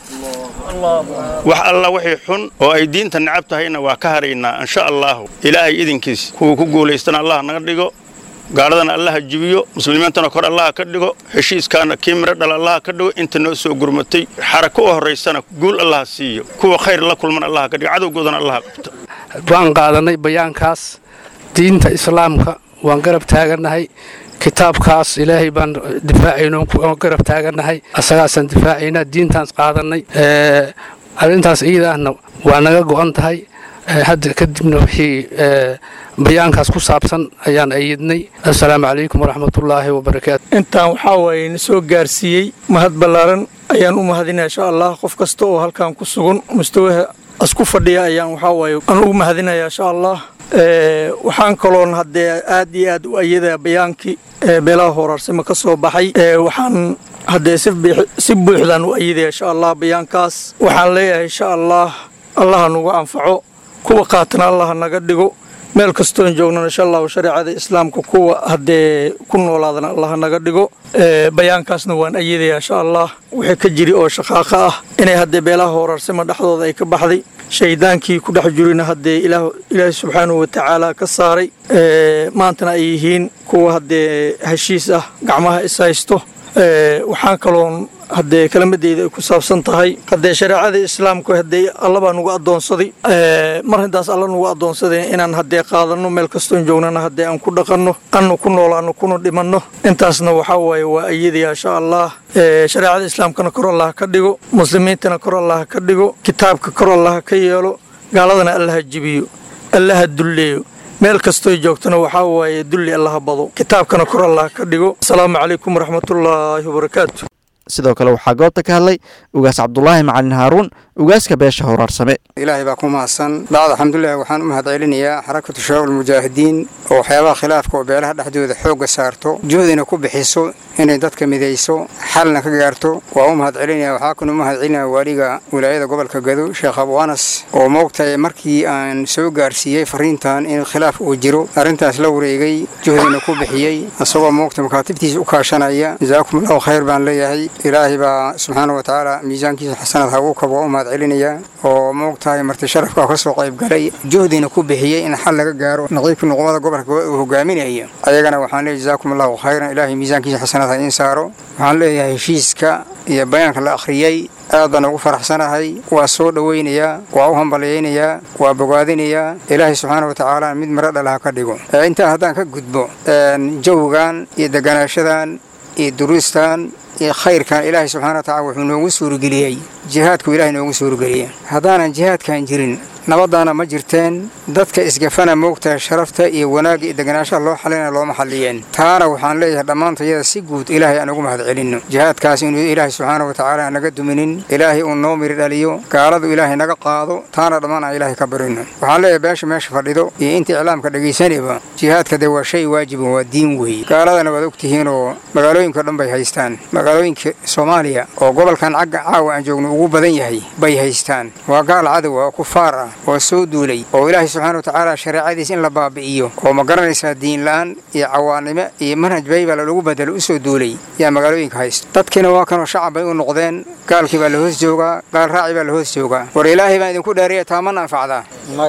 wax alla wixii xun oo ay diinta necab tahayna waa ka haraynaa insha allahu ilaahay idinkiis kuwa ku guulaystana allah naga dhigo gaaladana allaha jibiyo muslimiintana kor allaha ka dhigo heshiiskaana kii miro dhal allaha ka dhigo inta noo soo gurmatay xarako u horaysana guul allaha siiyo kuwa khayr la kulman allaha ka dhigo cadowgoodana allaha qabto waan qaadanay bayaankaas diinta islaamka waan garab taagannahay kitaabkaas ilaahay baan difaacayno garab taagannahay asagaasaan difaacaynaa diintaas qaadanay arrintaas iyada ahna waa naga go'an tahay hadda kadibna wixii bayaankaas ku saabsan ayaan ayidnay assalaamu calaykum waraxmatullaahi wabarakaatu intaan waxaa waaye na soo gaarsiiyey mahad ballaaran ayaan u mahadinaya insha allah qof kasta oo halkan ku sugan mustawaha asku fadhiya ayaan waxaa waaye aan ugu mahadinaya insha allah waxaan kaloon haddee aad iyo aad u ayadaa bayaankii beelaha hawraarsamo ka soo baxay waxaan haddee si buuxdaan u ayadaya insha allah bayaankaas waxaan leeyahay insha allah allaha nagu anfaco kuwa qaatana allaha naga dhigo meel kastoon joognana insha allahu shareecada islaamka kuwa haddee ku noolaadana allaha naga dhigo bayaankaasna waan ayadayaa insha allah wixii ka jiri oo shaqaaqa ah inay haddee beelaha hawraarsamo dhexdooda ay ka baxday shaydaankii ku dhex jirina haddee ilaahay subxaanahu wa tacaala ka saaray maantana ay yihiin kuwa haddee heshiis ah gacmaha is haysto waxaan kaloon haddee kelmadeyda ay ku saabsan tahay haddee shareecada islaamku haddee allabaa nugu addoonsaday mar hintaas alla nugu addoonsaday inaan haddee qaadanno meel kastoon joognana haddee aan ku dhaqanno annu ku noolaanno kuna dhimanno intaasna waxaa waaye waa ayadayaa insha allah shareecada islaamkana kor allaha ka dhigo muslimiintana kor allaha ka dhigo kitaabka kor allaha ka yeelo gaaladana allaha jibiyo allaha dulleeyo meel kastoo joogtana waxaa waaye dulli allaha bado kitaabkana kor allaha ka dhigo asalaamu calaykum waraxmatullaahi wabarakaatu sidoo kale waxaa goobta ka hadlay ugaas cabdulaahi macalin haaruun ugaaska beesha howraarsame. ilaahay baa ku mahadsan. bacda alxamdulilah waxaan u mahadcelinayaa xarakatu shabaab almujaahidiin oo waxyaabaha khilaafka oo beelaha dhexdooda xoogga saarto juhdina ku bixiso inay dadka midayso xalna ka gaarto. waa u mahadcelinayaa. waxaa kanu mahadcelinayaa waaliga wilaayada gobolka Gado Sheekh Abu Anas oo moogtay markii aan soo gaarsiiyey fariintan in khilaaf uu jiro arrintaas la wareegay juhdina ku bixiyey asagoo moogtay makaatibtiisa u kaashanaya. jazaakumullahu khayr baan leeyahay. ilaahay baa subxaanahu wa tacaala miisaankiisa xasanad ha ugu kabo. mahadcelinayaa oo moogtahay marti sharafka ka soo qayb galay juhdina ku bixiyey in xal laga gaaro naqiibka nuqmada gobolka uu hogaaminayo. ayagana waxaan leeyahay jazaakumullahu khayran. ilaahay miisaankiisa xasanad ha in saaro. waxaan leeyahay heshiiska iyo bayaanka la akhriyay aad baan ugu faraxsanahay. waa soo dhaweynayaa, waa u hambaliyeynayaa, waa bogaadinayaa. ilaahay subxaanahu wa tacaala mid mara dhalaha ka dhigo. intaa haddaan ka gudbo jawgan iyo deganaashadan iyo duruustan iyo khayrkan ilaahay subxaanahu wa tacaala wuxuu noogu suurageliyey jihaadku ilaahay noogu suurageliyey. haddaanan jihaadkan jirin nabadaana ma jirteen. dadka isgafana moogtahay sharafta iyo wanaagga iyo deganaashaha loo xalina looma xalliyeen. taana waxaan leeyahay dhammaantayada si guud ilaahay aan ugu mahadcelinno. jihaadkaas inuu ilaahay subxaanahu wa tacaala naga duminin, ilaahay uu noo miri dhaliyo, gaaladu ilaahay naga qaado, taana dhammaan aan ilaahay ka barino. waxaan leeyahay beesha meesha fadhido iyo inta iclaamka dhegaysanayba jihaadka dee waa shay waajiba, waa diin weeye. gaaladana waad ogtihiin oo magaalooyinka dhan bay haystaan. magaalooyinka Soomaaliya oo gobolkan cagga caawa aan joogno ugu badan yahay bay haystaan. waa gaal cadow oo kufaar ah oo soo duulay oo ilaahay subxaanahu wa tacaala shareecadiisa in la baabi'iyo oo ma garanaysaa diin la'aan iyo cawaanimo iyo manhaj baybal lagu bedelo u soo duulay yaa magaalooyinka haysta. dadkiina waa kanoo shacab bay u noqdeen. gaalkii baa la hoos joogaa, gaal raaci baa la hoos joogaa. war ilaahay baan idinku dheeriya taamana anfacdaa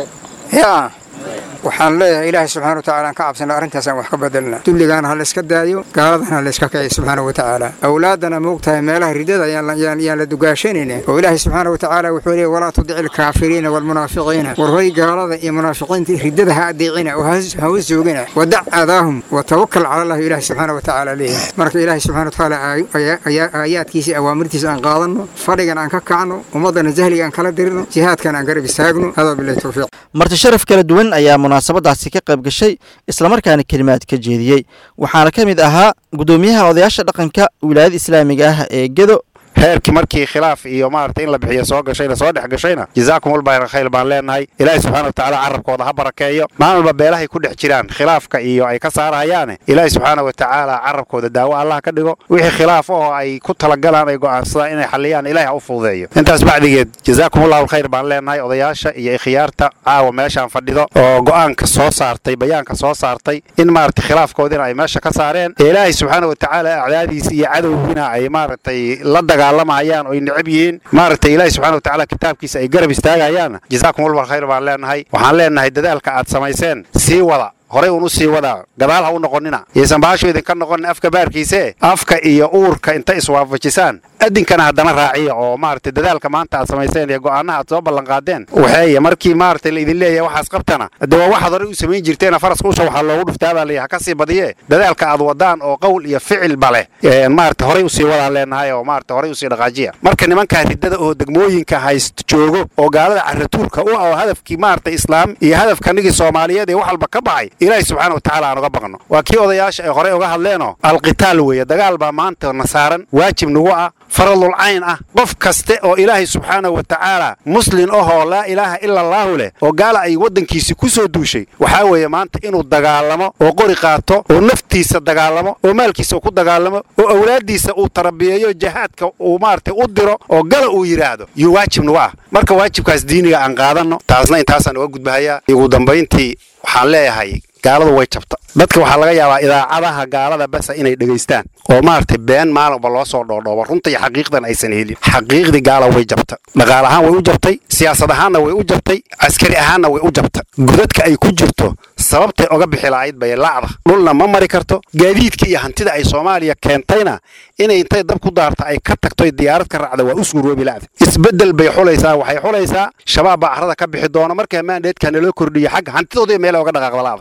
yaa waxaan leeyahay ilaahay subxaanahu wa tacaala aan ka cabsana arrintaasaan wax ka bedelna. dulligaana ha la iska daayo, gaaladana ha la iska kiciyo subxaanahu wa tacaala. awlaadana moogtahay meelaha ridada yaan la dugaashanayna oo ilaahay subxaanahu wa tacaala wuxuu leeyahay walaa tudici alkaafiriina waalmunaafiqiina. war hoy gaalada iyo munaafiqiinta ridada ha adeecina oo ha hoos joogina. wadac aadaahum watawakal cala allahi ilaahay subxaanahu wa tacaala leeyahay. marka ilaahay subxaanahu wa tacaala aayaadkiisa awaamirtiisa aan qaadanno, fadhigan aan ka kacno, ummadana jahliga aan kala dirno, jihaadkan aan garab istaagno. hadaa billahi tawfiiq. marti sharaf kala duwan ayaa munaasabadaasi ka qayb gashay islamarkaana kelimaad ka jeediyey. waxaana ka mid ahaa gudoomiyaha odayaasha dhaqanka wilaayada islaamiga ah ee Gado. heerkii markii khilaaf iyo maartay in la bixiyo soo gashayna soo dhex gashayna jazaakumullahu khayr baan leenahay. ilaahay subxaanahu wa tacaala carabkooda ha barakeeyo. maalba beelahay ku dhex jiraan khilaafka iyo ay ka saarayaan ilaahay subxaanahu wa tacaala carabkooda daawo Allah ka dhigo. wixii khilaaf oo ay ku talagalaan ay go'aansadaan inay xaliyaan ilaahay ha u fududeeyo. intaas bacdigeed jazaakumullahu khayr baan leenahay odayaasha iyo khiyaarta caawa meeshaan fadhido oo go'aanka soo saartay bayaanka soo saartay in maartay khilaafkoodina ay meesha ka saareen. ilaahay subxaanahu wa tacaala acdaadiisa iyo cadowgiina ay maartay la dagaalamayaan oo necab yihiin maartay ilaahay subxaanahu wa tacaala kitaabkiisa ay garab istaagayaan. jazaakumullahu khayr baan leenahay. waxaan leenahay dadaalka aad samayseen sii wada, horey unu sii wadaa, gadaal ha u noqonina. yeesan baasho idinka noqonin afka baarkiise afka iyo uurka inta iswaafajisaan adinkana haddana raaciya oo maartay dadaalka maanta aad samayseen iyo go'aanaha aad soo ballan qaadeen. waxay markii maartay la idin leeyahay waxaas qabtana hadda waa waxaad horey u samayn jirteen faraska usha waxaa loogu dhuftaa baa leeyahay ka sii badiye dadaalka aad wadaan oo qowl iyo ficil bale maartay horey u sii wadaan leenahay oo maartay horey u sii dhaqaajiya. marka nimanka ridada oo degmooyinka hayst joogo oo gaalada carratuurka u ah oo hadafkii maartay islaam iyo hadafkanigi Soomaaliyeed ee wax walba ka baxay ilaahay subxaanahu wa tacaala aan uga baqno. waa kii odayaasha ay horey uga hadleeno alqitaal weeye, dagaal baa maanta nasaaran waajib nagu ah faradul cayn ah. qof kaste oo ilaahay subxaanahu wa tacaala muslim ahoo laa ilaaha illa allahu leh oo gaala ay wadankiisa ku soo duushay waxaa weeye maanta inuu dagaalamo oo qori qaato oo naftiisa dagaalamo oo maalkiisa ku dagaalamo oo awlaadiisa uu tarbiyeeyo jihaadka uu maartay u diro oo gala uu yiraahdo iyo waajib nagu ah. marka waajibkaas diiniga aan qaadano taasna intaasaan uga gudbahayaa. ugu dambeyntii waxaan leeyahay gaaladu way jabta. dadka waxaa laga yaabaa idaacadaha gaalada bas inay dhageystaan oo maartay been maalba loo soo dhoodhoobo runta iyo xaqiiqdan aysan helin. xaqiiqdi gaala way jabta, dhaqaale ahaan way u jabtay, siyaasad ahaanna way u jabtay, askari ahaanna way u jabta. godadka ay ku jirto sababtay uga bixi lahayd bay laacda. dhulna ma mari karto. gaadiidka iyo hantida ay Soomaaliya keentayna inay intay dab ku daarta ay ka tagto diyaarad ka raacda waa u suuroobi laacda. isbedel bay xulaysaa. waxay xulaysaa shabaab baa arada ka bixi doona markay maandeedka loo kordhiyo xag hantidooda meel uga dhaqaaqda laacda.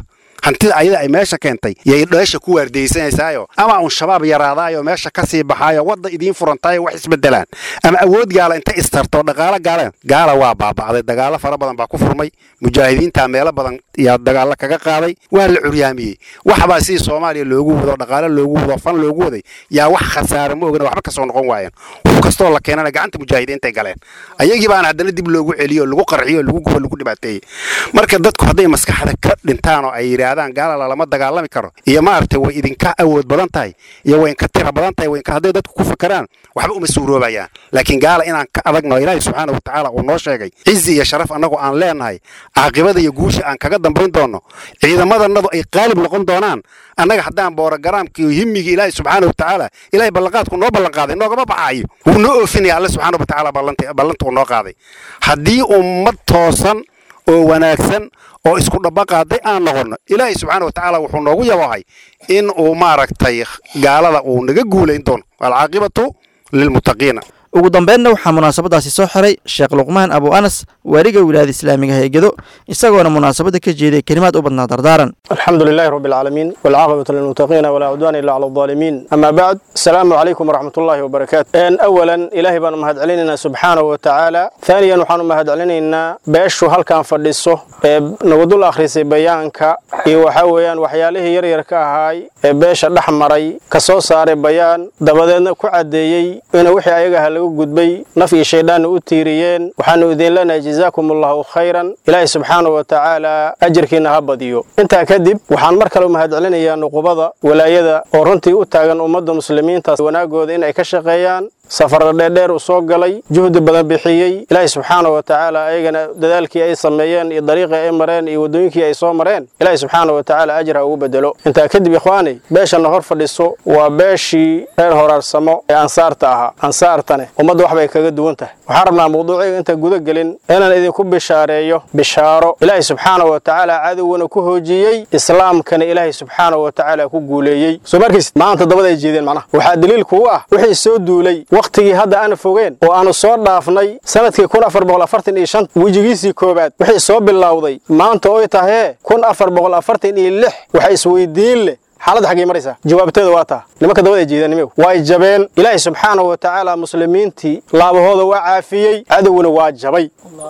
hantida ayada ay meesha keentay yay dheesha ku waardeysanaysaayo ama un shabaab yaraadaayo meesha ka sii baxaayo wadda idiin furantaayo wax isbedelaan ama awood gaala inta istarto dhaqaale gaaleen gaala waa baaba'day dagaalo fara badan baa ku furmay mujaahidiinta meelo badan yaa dagaalo kaga qaaday waa la curyaamiyey waxbaa si Soomaaliya loogu wado dhaqaale loogu wado fan loogu waday yaa wax khasaare ma ogana waxba ka soo noqon waayeen wax kastoo la keenana gacanta mujaahidiinta ay galeen ayagii baan haddana dib loogu celiyo lagu qarxiyo lagu gubo lagu dhibaateeyay marka dadku hadday maskaxda ka dhintaan oo ay yiraahdaan gaala lama dagaalami karo iyo maartay way idinka awood badan tahay iyo way ka tira badan tahay way ka hadday dadku ku fakaraan waxba uma suuroobayaan laakiin gaala inaan ka adagno ilaahay subxaanahu wa ta'aala uu noo sheegay cizi iyo sharaf anagu aan leenahay aqibada iyo guusha aan kaga dambayn doono ciidamadannadu ay qaalib noqon doonaan annaga haddaan boorogaraamkii himmiga ilaahay subxaanahu wa ta'aala ilaahay ballanqaadku noo ballanqaaday noogama baxaayo wuu noo oofinaya alle subxaanahu wa ta'aala ballanta ballanta uu noo qaaday haddii ummad toosan oo wanaagsan oo isku dhabaqaaday aan noqono ilaahay subxaanahu wa ta'aala wuxuu noogu yabahay in uu maaragtay gaalada uu naga guuleyn doono wal caaqibatu lilmuttaqiina ugu dambeynna waxaa munaasabadaasi soo xiray sheekh luqmaan abu anas waariga wilaayada islaamiga ee gedo isagoona munaasabada ka jeeday kalimaad u badnaa dardaaran الحمد لله رب العالمين والعاقبة للمتقين ولا عدوان إلا على الظالمين أما بعد السلام عليكم ورحمة الله وبركاته إن أولا إلهي بان مهد علينا سبحانه وتعالى ثانيا وحان مهد علينا باشو هل كان فردسو نقضوا الأخرسي بيانك وحاويان وحياله يريركا هاي باشا الأحمري كسوسار بيان دبادنا كعديي إن وحي أيها لغو قدبي نفي شيطان أتيريين وحان أذين لنا جزاكم الله خيرا إلهي سبحانه وتعالى أجركنا هباديو انت kadib waxaan mar kale u mahad celinayaa nuqubada walaayada oo runtii u taagan ummadda muslimiinta wanaagooda in ay ka shaqeeyaan safar dheer u soo galay juhdi badan bixiyay ilaahay subxaanahu wa ta'aala ayagana dadaalkii ay sameeyeen iyo dariiqii ay mareen iyo wadooyinkii ay soo mareen ilaahay subxaanahu wa ta'aala ajra ugu bedelo inta kadib ikhwaani beeshana hor fadhiso waa beeshii reer horaarsamo ee ansaarta ahaa ansaartane ummadda wax bay kaga duwan tahay waxaan rabnaa mawduuciga inta guda gelin inaan idinku bishaareeyo bishaaro ilaahay subxaanahu wa ta'aala cadowna ku hoojiyay islaamkana ilaahay subxaanahu wa ta'aala ku guuleeyay soo markiis maanta dabada ay jeedeen macnaha waxa daliil ku ah wixii soo duulay waqtigii hadda aan fogeen oo aanu soo dhaafnay sanadkii kun afar boqol afartan iyo shan wajigiisii koobaad wixii soo bilowday maanta oo tahay kun afar boqol afartan iyo lix waxa isweydiin leh xaalad xagee maraysa jawaabteedu waa taa nimanka dabada jeedanimo way jabeen ilaahay subxaanahu wa ta'aala muslimiintii laabahooda waa caafiyay cadawna waa jabay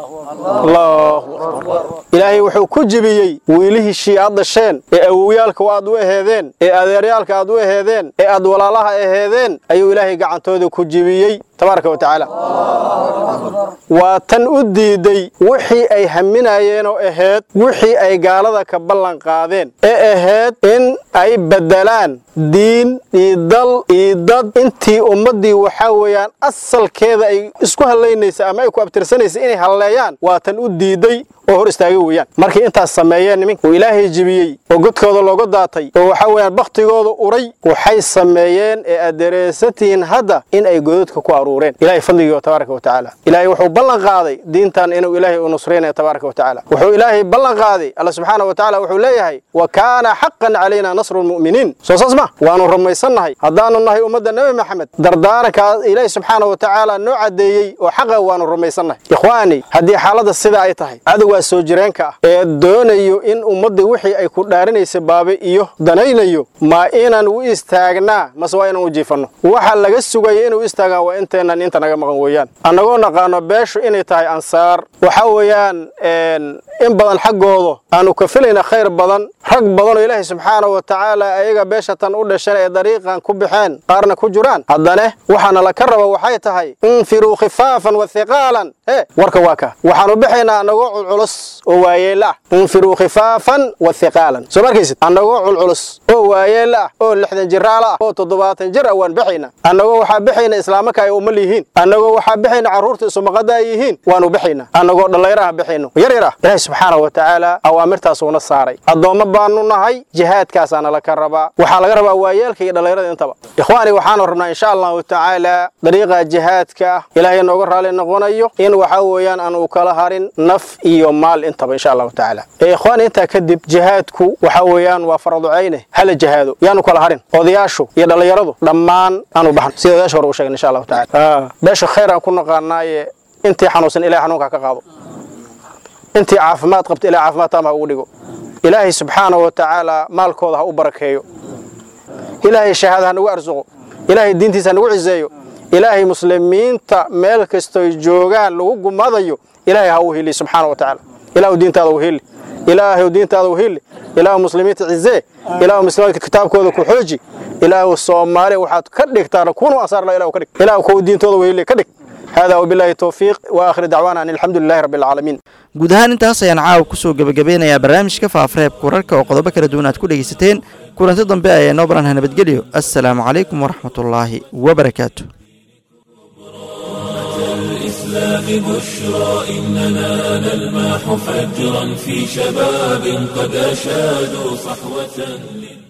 allahu akbar ilaahay wuxuu ku jibiyay wiilihii shiicad dhasheen ee awowyaalka aad u aheedeen ee adeeryaalka aad u aheedeen ee aad walaalaha aheedeen ayuu ilaahay gacantooda ku jibiyay tabaaraka wa ta'aala waa tan u diiday wixii ay haminayeen oo aheed wixii ay gaalada ka ballan qaadeen ee aheed in ay bedelaan diin iyo dal iyo dad intii ummadii waxa weeyaan asalkeeda ay isku haleynaysa ama ay ku abtirsanaysa inay haleeyaan waa tan u diiday oo hor istaagay weeyaan markii intaas sameeyeen nimanka oo ilaahay jibiyay oo godkooda looga daatay oo waxa weeyaan baqtigooda uray waxay sameeyeen ee adereesatiin hadda in ay godadka ku aruureen ilaahay fadligiisa tabaaraka wa ta'aala ilaahay wuxuu ballan qaaday diintan inuu ilaahay u nusreenayo tabaaraka wa ta'aala wuxuu ilaahay ballan qaaday alla subhanahu wa ta'aala wuxuu leeyahay wa kaana haqqan alayna nasrul mu'minin soo saasma waanu rumaysanahay haddaanu nahay ummadda nabi maxamed dardaaranka ilaahay subhanahu wa ta'aala noo cadeeyay oo xaqa waanu rumaysanahay ikhwaani hadii xaaladda sida ay tahay waa soo jireenka ee doonayo in ummadda wixii ay ku dhaarinaysa baabe iyo danaynayo ma inaan u istaagnaa mas waa inaan u jiifano waxa laga sugay inuu istaagaa waa inteenan inta naga maqan weeyaan anagoo naqaano beeshu inay tahay ansaar waxa weeyaan in badan xaqoodo aanu ka filayna khayr badan rag badan oo ilaahay subxaanahu wa ta'aala ayaga beesha tan u dhashay ee dariiqan ku bixeen qaarna ku jiraan haddana waxaana la ka rabo waxay tahay infiru khifaafan wa thiqalan ee warka waaka waxaanu bixaynaa anagoo culculus oo waayeela infiru khifaafan wa thiqalan soo markaysid anagoo culculus oo waayeela oo lixdan jiraala oo toddobaatan jir waan bixaynaa anagoo waxa bixaynaa islaamka ay umma lihiin anagoo waxa bixaynaa caruurta isumaqada ay yihiin waanu bixaynaa anagoo dhalinyaraha bixayno yar yar ilaahay subxaanahu wa ta'aala awaamirtaas uu na saaray adooma baanu nahay jihaadkaas ana la ka rabaa waxa laga rabaa waayeelka iyo dhalinyarada intaba ikhwaani waxaanu rabnaa insha Allah ta'ala dariiqa jihaadka ilaahay nooga raali noqonayo in waxa weeyaan aan u kala harin naf iyo maal intaba insha Allah ta'ala ee ikhwaani inta kadib jihaadku waxa weeyaan waa fardu ayne hal jihaado yaanu kala harin odayaashu iyo dhalinyaradu dhammaan aanu baxan sida odayaashu hore u sheegay insha Allah ta'ala beesha khayran ku naqaanaaye intii xanuunsan ilaahay xanuunka ka qaado intii caafimaad qabta ilaahay caafimaad taama ugu dhigo ilaahay subxaanahu wa tacaala maalkooda ha u barakeeyo ilaahay shahaada ha nagu arsuqo ilaahay diintiisa ha nagu ciseeyo ilaahay muslimiinta meel kastoy joogaan lagu gumadayo ilaahay ha u heli subxaanahu wa tacaala ilaahu diintaada u heli ilaahu diintaada u heli ilaahu muslimiinta cizee ilaahu muslimiinta kitaabkooda ku xooji ilaahu Soomaali waxaad ka dhigtaan kuunu asaar la ilaahu ka dhig ilaahu ku diintooda u heli ka dhig هذا وبالله التوفيق واخر دعوانا ان الحمد لله رب العالمين guud ahaan intaas ayaan caawa ku soo gabagabeynayaa barnaamijka faafareebka wararka oo qodobo kala duwan aad ku dhageysateen kulanti dambe ayaa noo baran nabadgelyo assalaamu calaykum waraxmatullaahi wabarakaatuh الإسلام بشرى إننا نلمح فجرا في شباب قد أشادوا صحوة